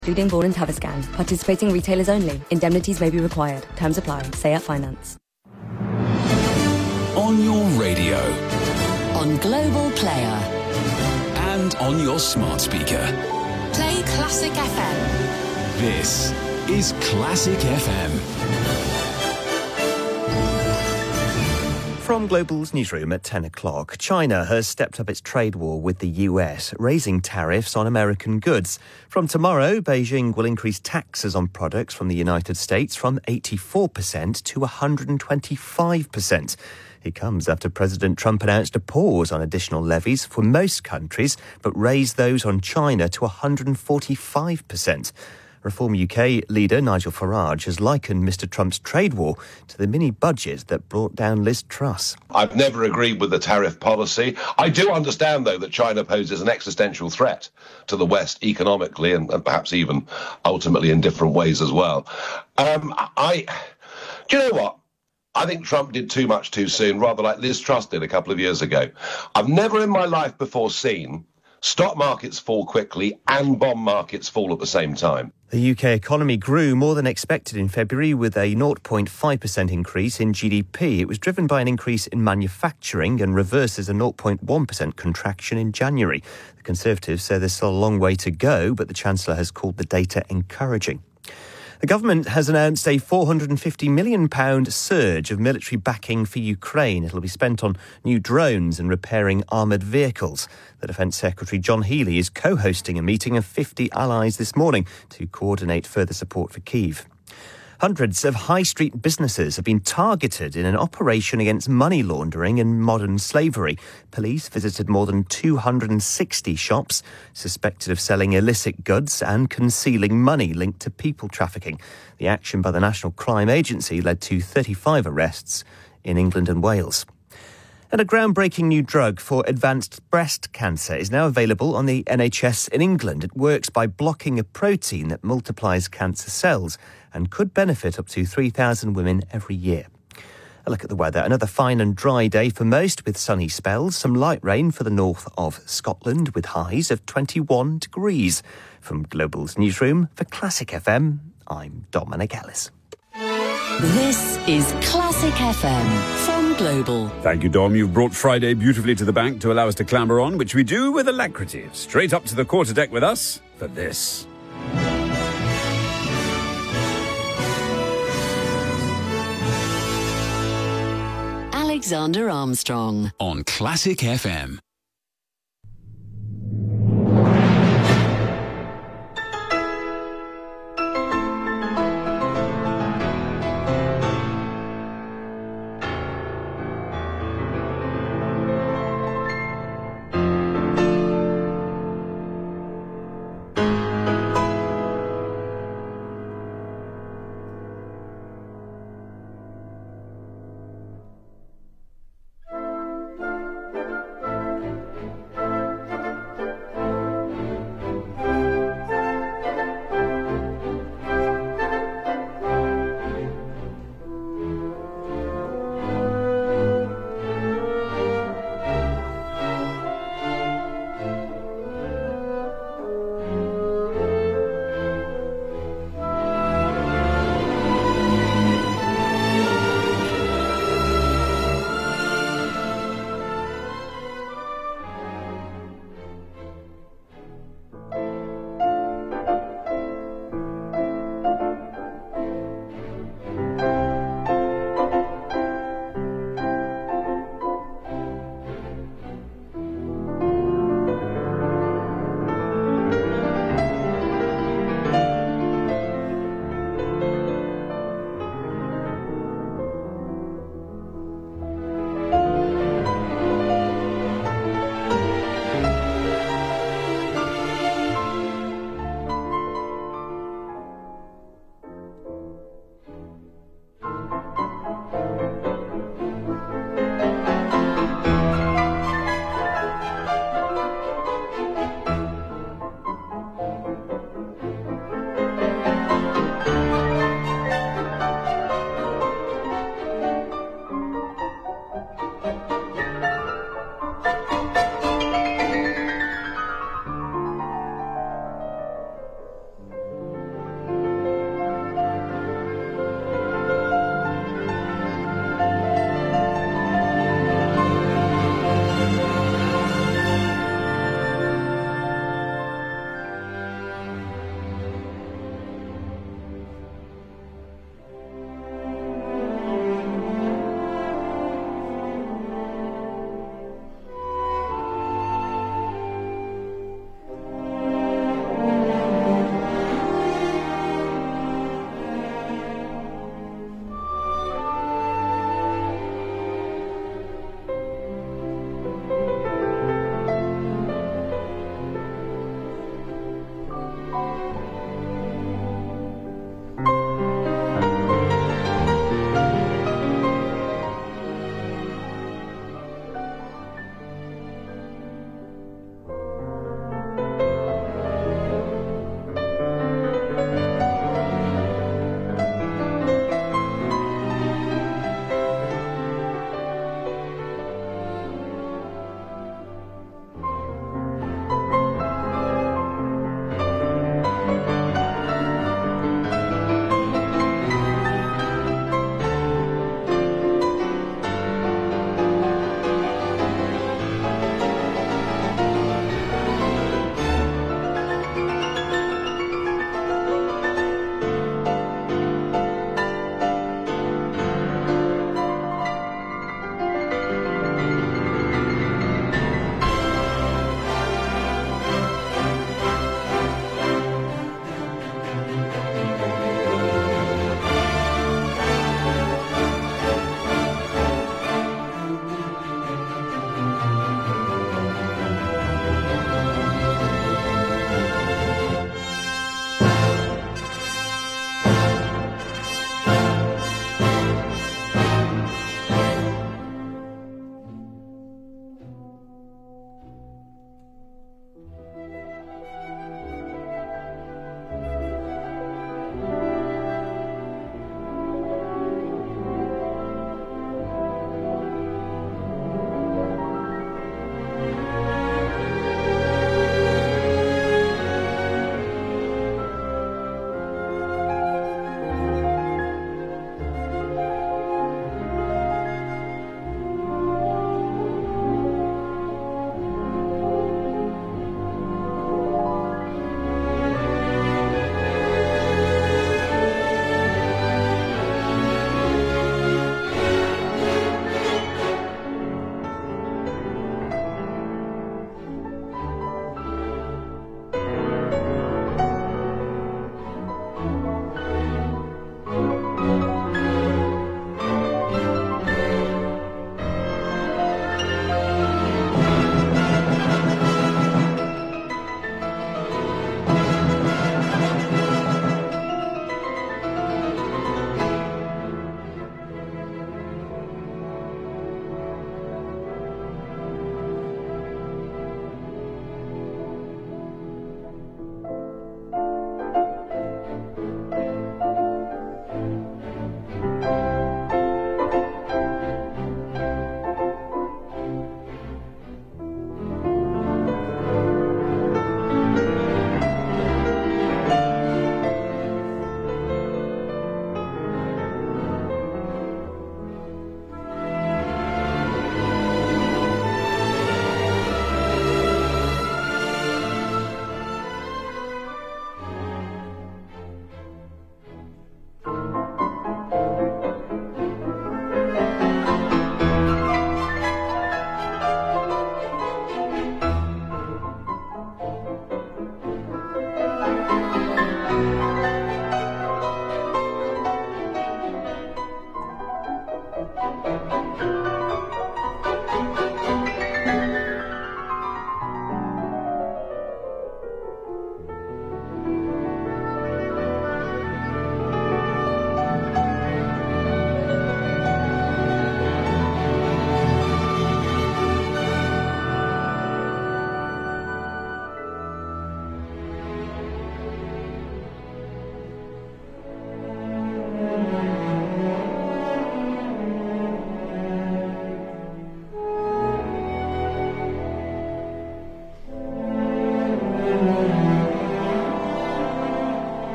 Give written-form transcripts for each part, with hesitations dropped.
Including Vaughan and Taviscan. Participating retailers only. Indemnities may be required. Terms apply. SayUp Finance. On your radio. On Global Player. And on your smart speaker. Play Classic FM. This is Classic FM. From Global's newsroom at 10 o'clock, China has stepped up its trade war with the US, raising tariffs on American goods. From tomorrow, Beijing will increase taxes on products from the United States from 84% to 125%. It comes after President Trump announced a pause on additional levies for most countries, but raised those on China to 145%. Reform UK leader Nigel Farage has likened Mr Trump's trade war to the mini-budget that brought down Liz Truss. I've never agreed with the tariff policy. I do understand, though, that China poses an existential threat to the West economically and perhaps even ultimately in different ways as well. Do you know what? I think Trump did too much too soon, rather like Liz Truss did a couple of years ago. I've never in my life before seen stock markets fall quickly and bond markets fall at the same time. The UK economy grew more than expected in February with a 0.5% increase in GDP. It was driven by an increase in manufacturing and reverses a 0.1% contraction in January. The Conservatives say there's still a long way to go, but the Chancellor has called the data encouraging. The government has announced a £450 million surge of military backing for Ukraine. It'll be spent on new drones and repairing armoured vehicles. The Defence Secretary John Healey is co-hosting a meeting of 50 allies this morning to coordinate further support for Kyiv. Hundreds of high street businesses have been targeted in an operation against money laundering and modern slavery. Police visited more than 260 shops suspected of selling illicit goods and concealing money linked to people trafficking. The action by the National Crime Agency led to 35 arrests in England and Wales. And a groundbreaking new drug for advanced breast cancer is now available on the NHS in England. It works by blocking a protein that multiplies cancer cells and could benefit up to 3,000 women every year. A look at the weather. Another fine and dry day for most with sunny spells. Some light rain for the north of Scotland with highs of 21 degrees. From Global's newsroom for Classic FM, I'm Dominic Ellis. This is Classic FM from Global. Thank you, Dom. You've brought Friday beautifully to the bank to allow us to clamber on, which we do with alacrity. Straight up to the quarterdeck with us for this. Alexander Armstrong on Classic FM.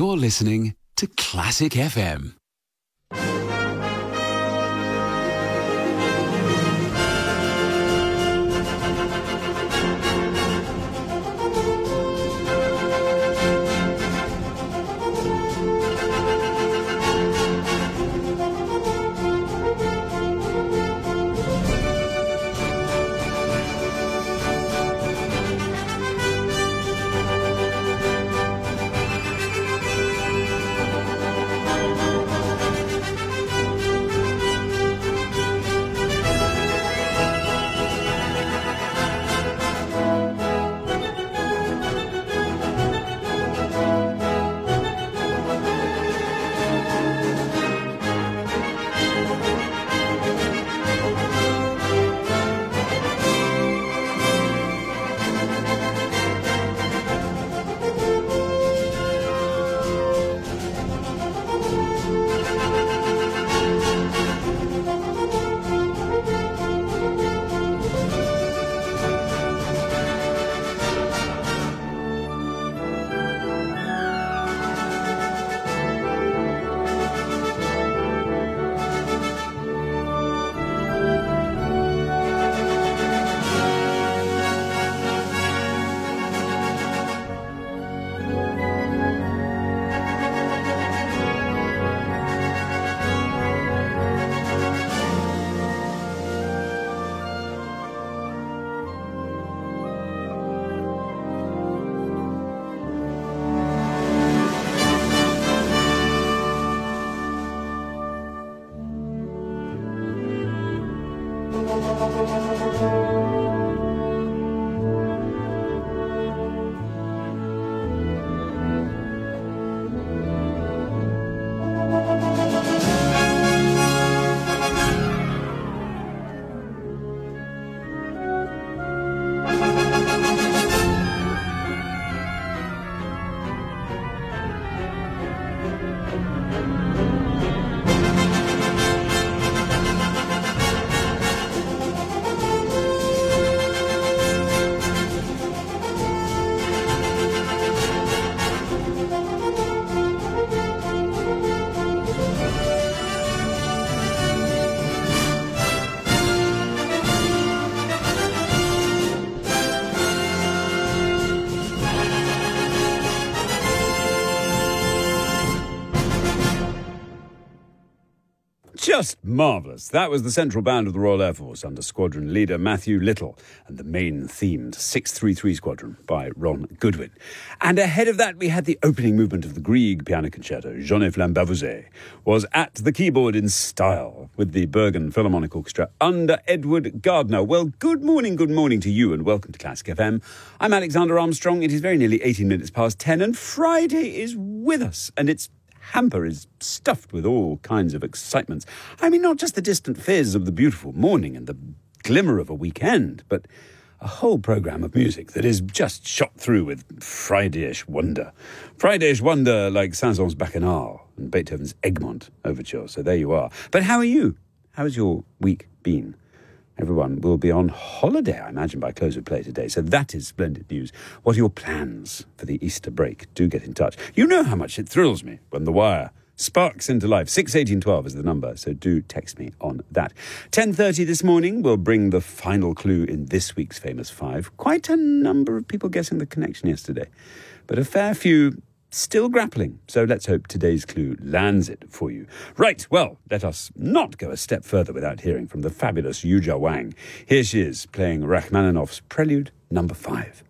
You're listening to Classic FM. Just marvellous. That was the Central Band of the Royal Air Force under Squadron Leader Matthew Little and the main-themed 633 Squadron by Ron Goodwin. And ahead of that, we had the opening movement of the Grieg Piano Concerto. Jean-Yves Lambavouze was at the keyboard in style with the Bergen Philharmonic Orchestra under Edward Gardner. Well, good morning to you and welcome to Classic FM. I'm Alexander Armstrong. It is very nearly 18 minutes past 10 and Friday is with us and its hamper is stuffed with all kinds of excitements. I mean, not just the distant fizz of the beautiful morning and the glimmer of a weekend, but a whole programme of music that is just shot through with Friday-ish wonder. Friday-ish wonder like Saint-Saëns Bacchanal and Beethoven's Egmont Overture. So there you are. But how are you? How's your week been? Everyone will be on holiday, I imagine, by close of play today. So that is splendid news. What are your plans for the Easter break? Do get in touch. You know how much it thrills me when the wire sparks into life. 61812 is the number, so do text me on that. 10:30 this morning will bring the final clue in this week's Famous Five. Quite a number of people guessing the connection yesterday, but a fair few still grappling. So let's hope today's clue lands it for you. Right, well, let us not go a step further without hearing from the fabulous Yuja Wang. Here she is, playing Rachmaninoff's Prelude number 5.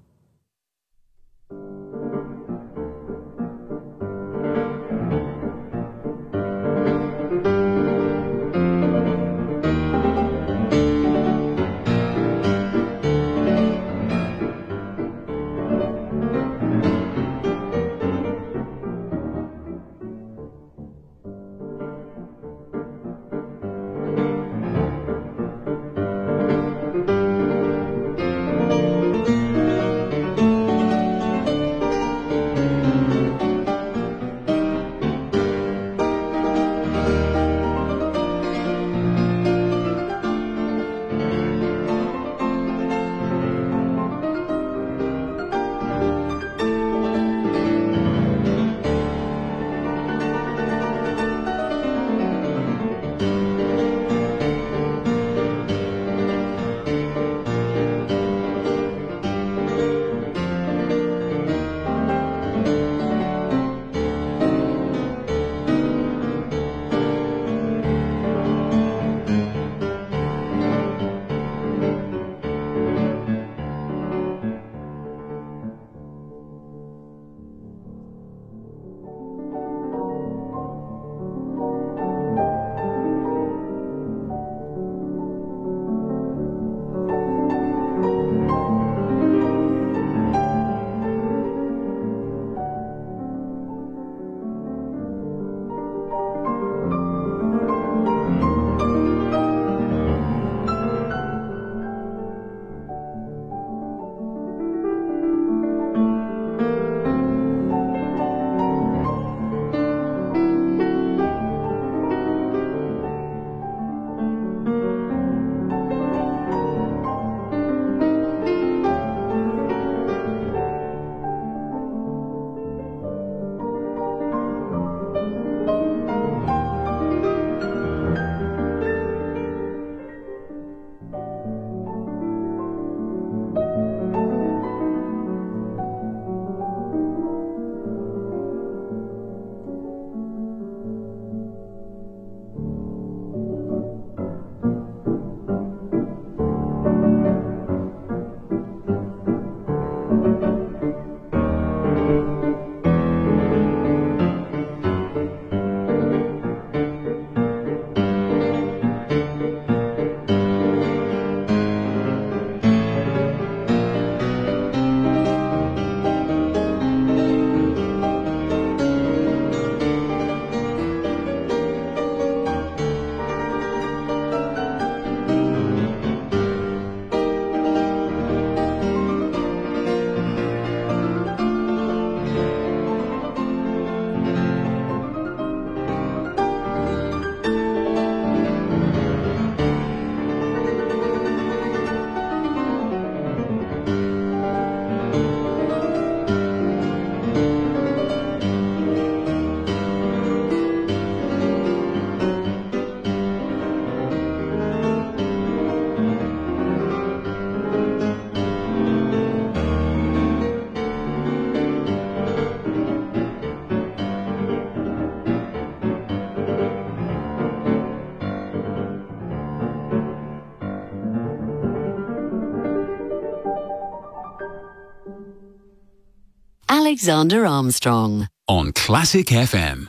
Alexander Armstrong. On Classic FM.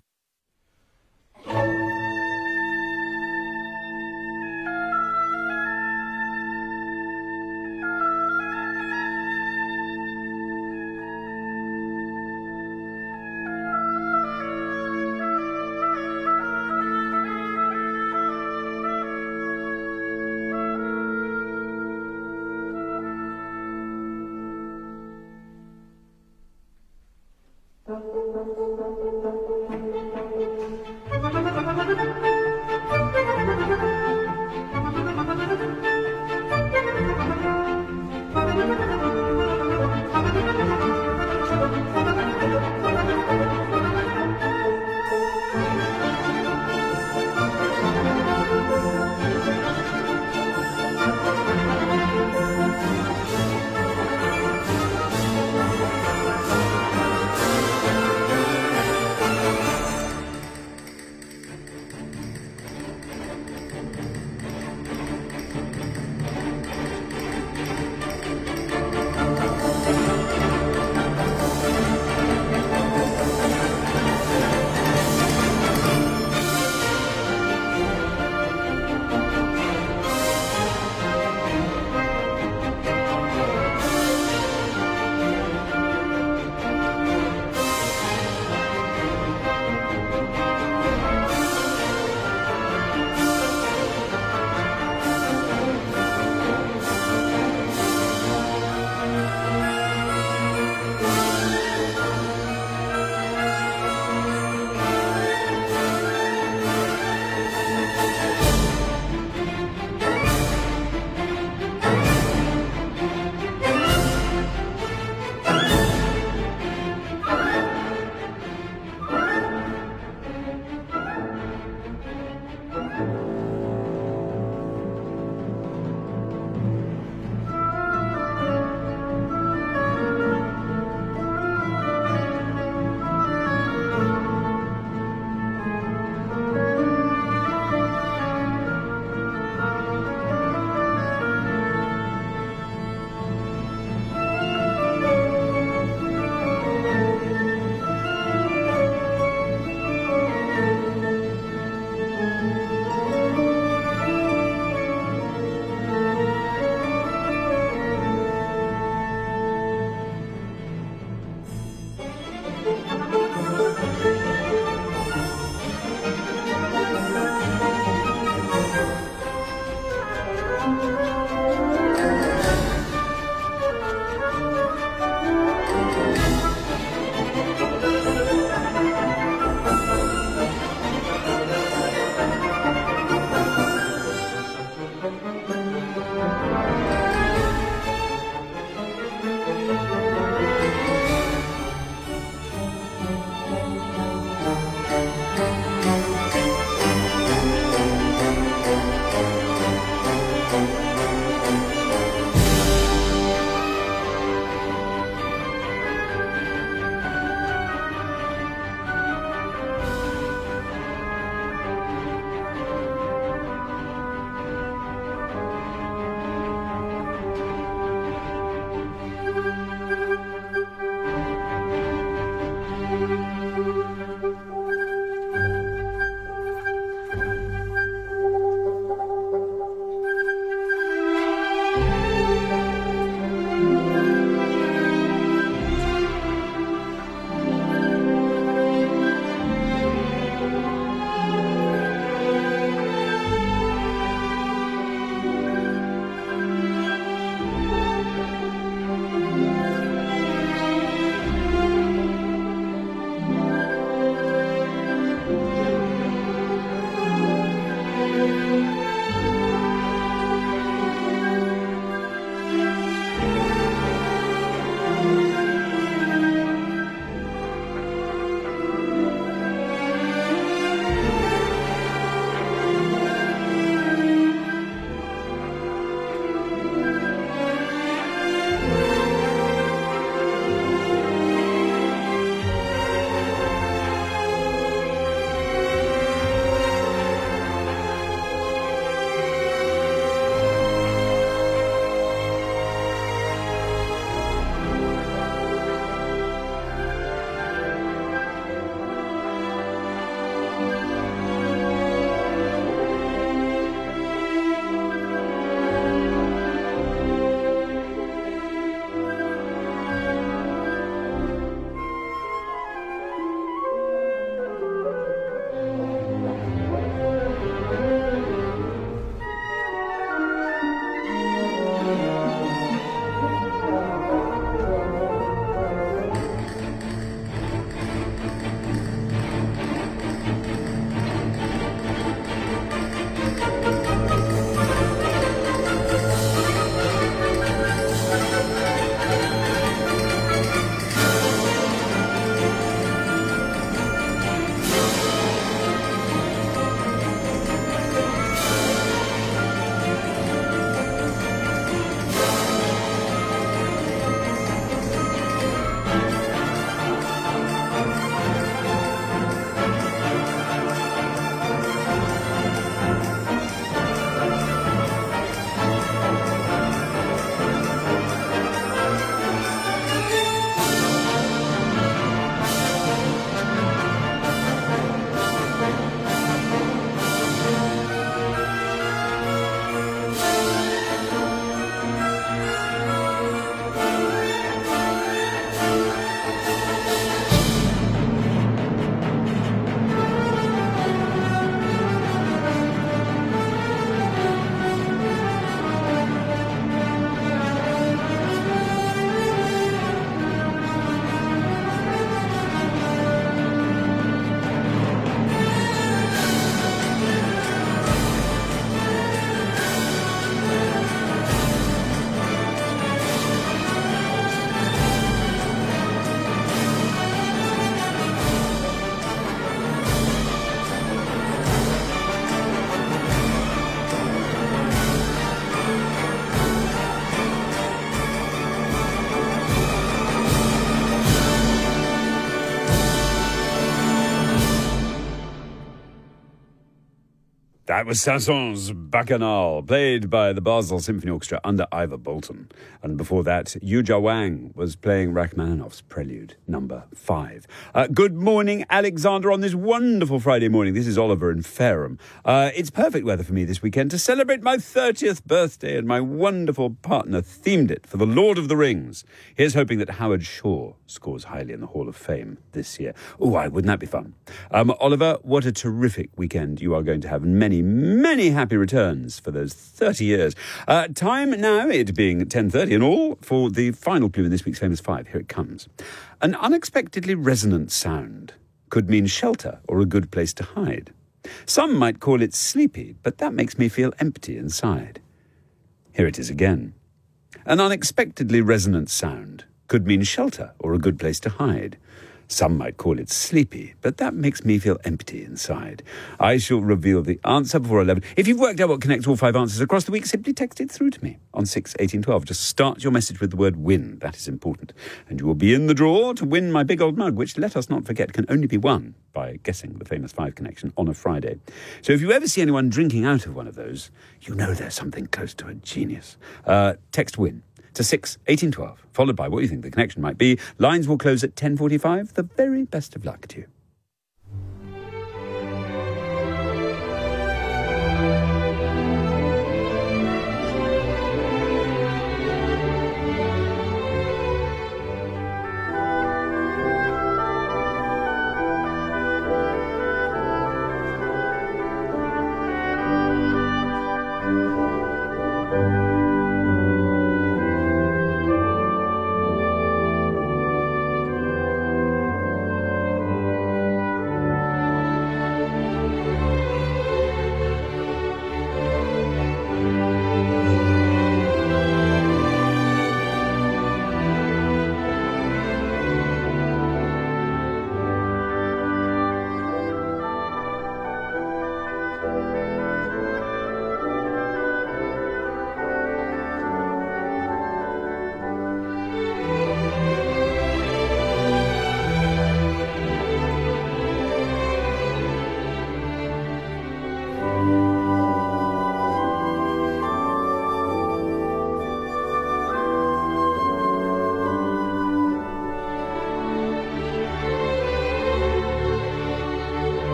That was Saint-Saëns' Bacchanal, played by the Basel Symphony Orchestra under Ivor Bolton. And before that, Yu Jia Wang was playing Rachmaninoff's Prelude number 5. Good morning, Alexander, on this wonderful Friday morning. This is Oliver in Fareham. It's perfect weather for me this weekend to celebrate my 30th birthday, and my wonderful partner themed it for The Lord of the Rings. Here's hoping that Howard Shore scores highly in the Hall of Fame this year. Oh, wouldn't that be fun? Oliver, what a terrific weekend you are going to have, and many happy returns for those 30 years. Time now, it being 10:30 and all, for the final clue in this week's Famous Five. Here it comes. An unexpectedly resonant sound could mean shelter or a good place to hide. Some might call it sleepy, but that makes me feel empty inside. Here it is again. An unexpectedly resonant sound could mean shelter or a good place to hide. Some might call it sleepy, but that makes me feel empty inside. I shall reveal the answer before 11. If you've worked out what connects all 5 answers across the week, simply text it through to me on 61812. Just start your message with the word win. That is important. And you will be in the draw to win my big old mug, which, let us not forget, can only be won by guessing the Famous Five connection on a Friday. So if you ever see anyone drinking out of one of those, you know there's something close to a genius. Text win to 61812, followed by what you think the connection might be. Lines will close at 10:45. The very best of luck to you.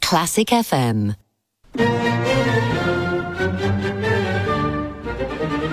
Classic FM.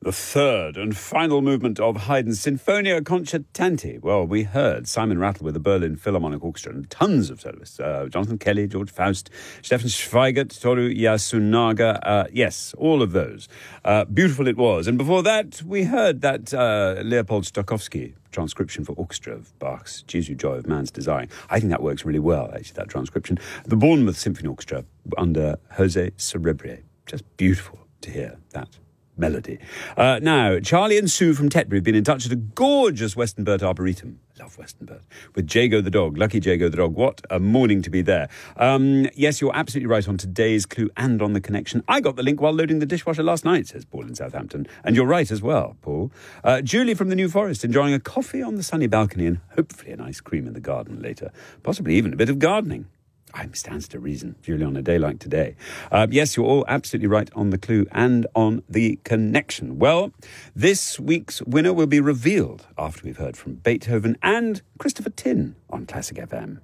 The third and final movement of Haydn's Sinfonia Concertante. Well, we heard Simon Rattle with the Berlin Philharmonic Orchestra and tons of soloists. Jonathan Kelly, George Faust, Stefan Schweigert, Toru Yasunaga. Yes, all of those. Beautiful it was. And before that, we heard that Leopold Stokowski transcription for orchestra of Bach's Jesu Joy of Man's Desiring. I think that works really well, actually, that transcription. The Bournemouth Symphony Orchestra under Jose Cerebre. Just beautiful to hear that melody. Now, Charlie and Sue from Tetbury have been in touch at a gorgeous Westonbirt Arboretum. I love Westonbirt. With Jago the dog. Lucky Jago the dog. What a morning to be there. Yes, you're absolutely right on today's clue and on the connection. I got the link while loading the dishwasher last night, says Paul in Southampton. And you're right as well, Paul. Julie from the New Forest, enjoying a coffee on the sunny balcony and hopefully an ice cream in the garden later. Possibly even a bit of gardening. Stands to reason, Julie, on a day like today. Yes, you're all absolutely right on the clue and on the connection. Well, this week's winner will be revealed after we've heard from Beethoven and Christopher Tin on Classic FM.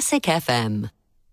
Classic FM.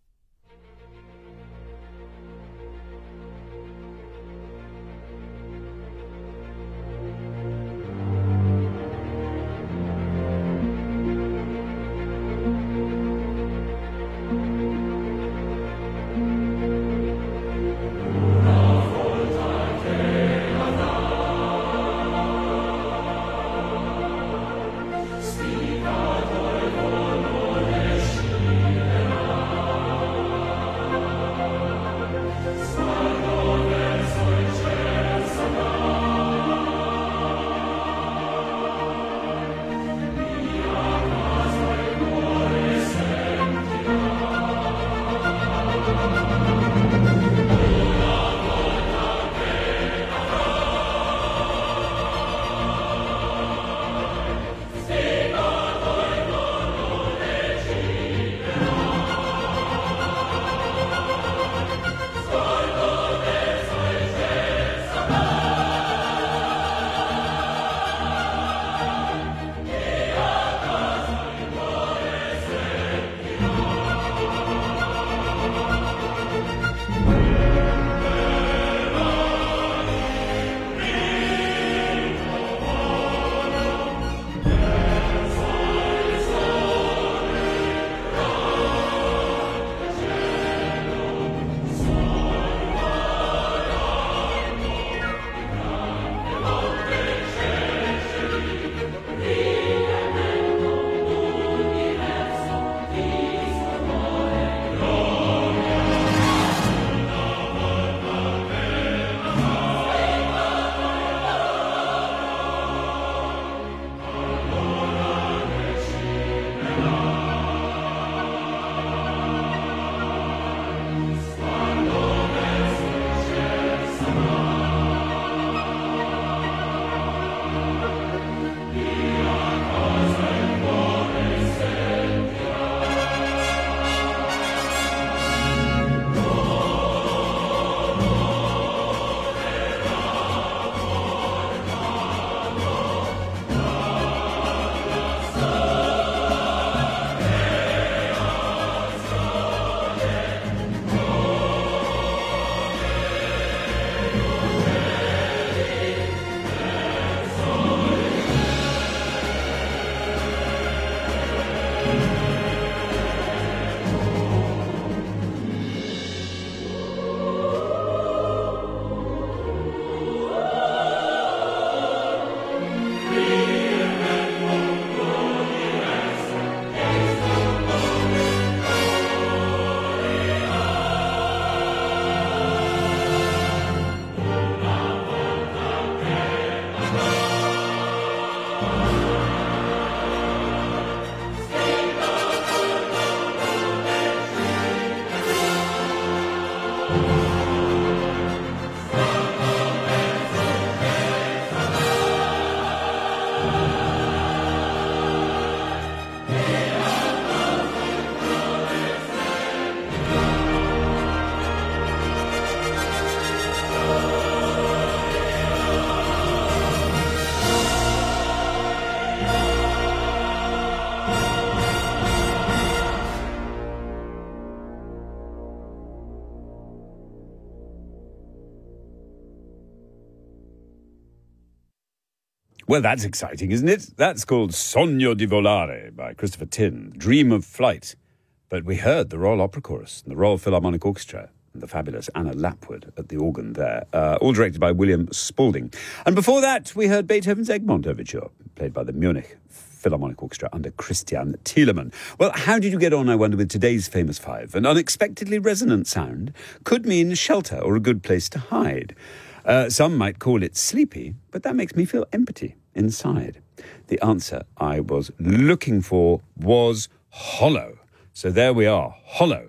Well, that's exciting, isn't it? That's called Sogno di Volare by Christopher Tin, Dream of Flight. But we heard the Royal Opera Chorus and the Royal Philharmonic Orchestra and the fabulous Anna Lapwood at the organ there, all directed by William Spalding. And before that, we heard Beethoven's Egmont Overture, played by the Munich Philharmonic Orchestra under Christian Thielemann. Well, how did you get on, I wonder, with today's famous five? An unexpectedly resonant sound could mean shelter or a good place to hide. Some might call it sleepy, but that makes me feel empty inside. The answer I was looking for was hollow. So there we are, hollow.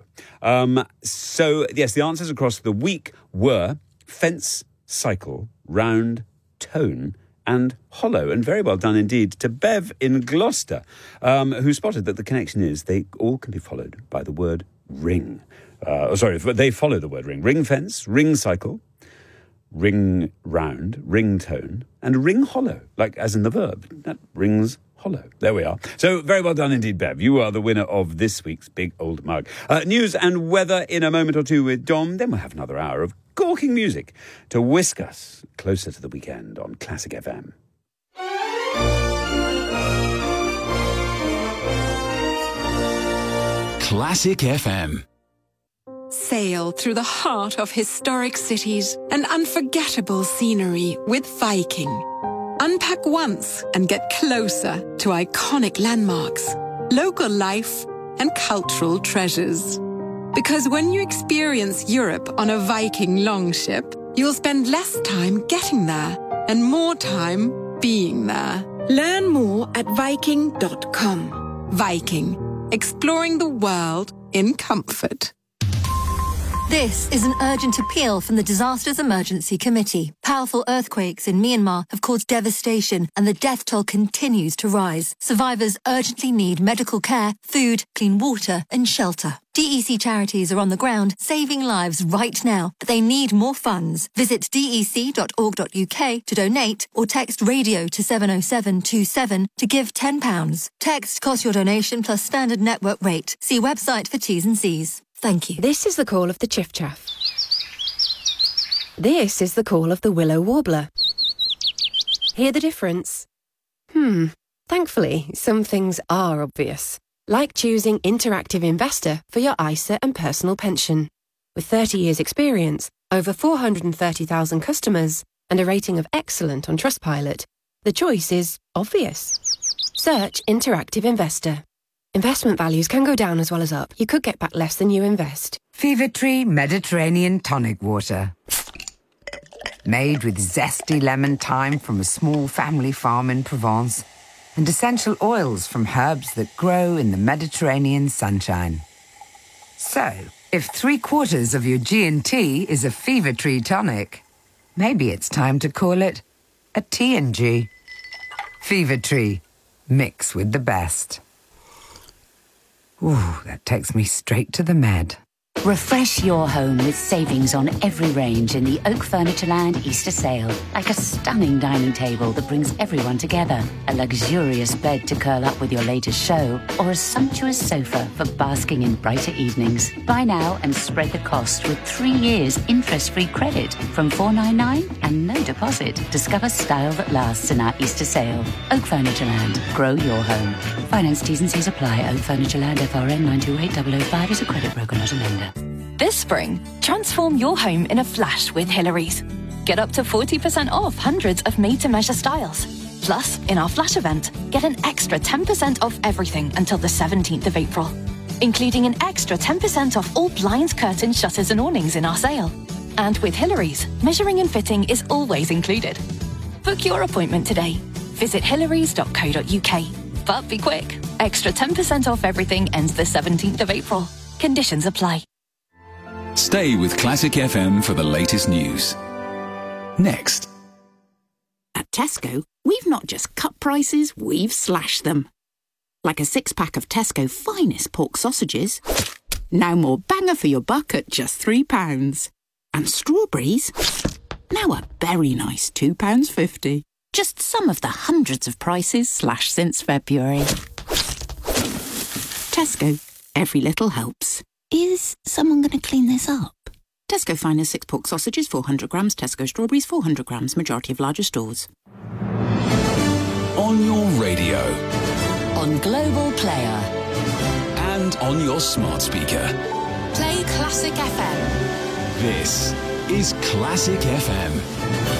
So, yes, the answers across the week were fence, cycle, round, tone, and hollow. And very well done indeed to Bev in Gloucester, who spotted that the connection is they all can be followed by the word ring. They follow the word ring. Ring fence, ring cycle, ring round, ring tone, and ring hollow, like as in the verb. That rings hollow. There we are. So very well done indeed, Bev. You are the winner of this week's Big Old Mug. News and weather in a moment or two with Dom. Then we'll have another hour of gawking music to whisk us closer to the weekend on Classic FM. Classic FM. Sail through the heart of historic cities and unforgettable scenery with Viking. Unpack once and get closer to iconic landmarks, local life, and cultural treasures. Because when you experience Europe on a Viking longship, you'll spend less time getting there and more time being there. Learn more at Viking.com. Viking, exploring the world in comfort. This is an urgent appeal from the Disasters Emergency Committee. Powerful earthquakes in Myanmar have caused devastation and the death toll continues to rise. Survivors urgently need medical care, food, clean water and shelter. DEC charities are on the ground saving lives right now, but they need more funds. Visit dec.org.uk to donate or text radio to 70727 to give £10. Text costs your donation plus standard network rate. See website for T's and C's. Thank you. This is the call of the chiffchaff. This is the call of the willow warbler. Hear the difference? Thankfully, some things are obvious. Like choosing Interactive Investor for your ISA and personal pension. With 30 years' experience, over 430,000 customers, and a rating of excellent on Trustpilot, the choice is obvious. Search Interactive Investor. Investment values can go down as well as up. You could get back less than you invest. Fever Tree Mediterranean Tonic Water. Made with zesty lemon thyme from a small family farm in Provence and essential oils from herbs that grow in the Mediterranean sunshine. So, if 3/4 of your G&T is a Fever Tree tonic, maybe it's time to call it a T&G. Fever Tree. Mix with the best. Ooh, that takes me straight to the med. Refresh your home with savings on every range in the Oak Furnitureland Easter sale. Like a stunning dining table that brings everyone together, a luxurious bed to curl up with your latest show, or a sumptuous sofa for basking in brighter evenings. Buy now and spread the cost with 3 years interest-free credit from $499 and no deposit. Discover style that lasts in our Easter sale. Oak Furnitureland. Grow your home. Finance T's and C's apply. Oak Furnitureland FRN 928005 is a credit broker, not a lender. This spring, transform your home in a flash with Hillary's. Get up to 40% off hundreds of made-to-measure styles. Plus, in our flash event, get an extra 10% off everything until the 17th of April, including an extra 10% off all blinds, curtains, shutters and awnings in our sale. And with Hillary's, measuring and fitting is always included. Book your appointment today. Visit hillarys.co.uk. But be quick. Extra 10% off everything ends the 17th of April. Conditions apply. Stay with Classic FM for the latest news. Next. At Tesco, we've not just cut prices, we've slashed them. Like a 6-pack of Tesco finest pork sausages. Now more banger for your buck at just £3. And strawberries. Now a very nice £2.50. Just some of the hundreds of prices slashed since February. Tesco. Every little helps. Is someone going to clean this up? Tesco finest 6 pork sausages, 400 grams. Tesco strawberries, 400 grams. Majority of larger stores. On your radio. On Global Player. And on your smart speaker. Play Classic FM. This is Classic FM.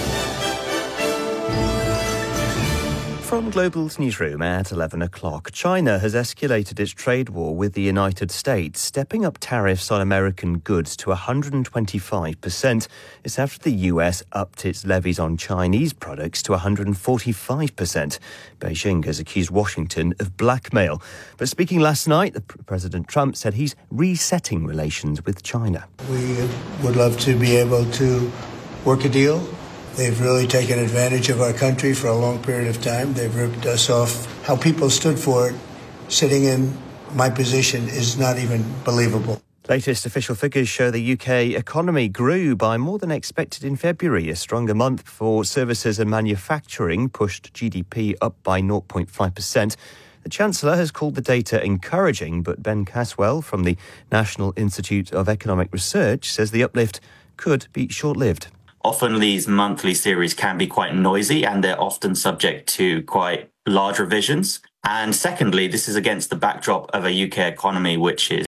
From Global's newsroom at 11 o'clock, China has escalated its trade war with the United States, stepping up tariffs on American goods to 125%. It's after the US upped its levies on Chinese products to 145%. Beijing has accused Washington of blackmail. But speaking last night, President Trump said he's resetting relations with China. We would love to be able to work a deal. They've really taken advantage of our country for a long period of time. They've ripped us off. How people stood for it, sitting in my position, is not even believable. Latest official figures show the UK economy grew by more than expected in February. A stronger month for services and manufacturing pushed GDP up by 0.5%. The Chancellor has called the data encouraging, but Ben Caswell from the National Institute of Economic Research says the uplift could be short-lived. Often these monthly series can be quite noisy and they're often subject to quite large revisions. And secondly, this is against the backdrop of a UK economy which is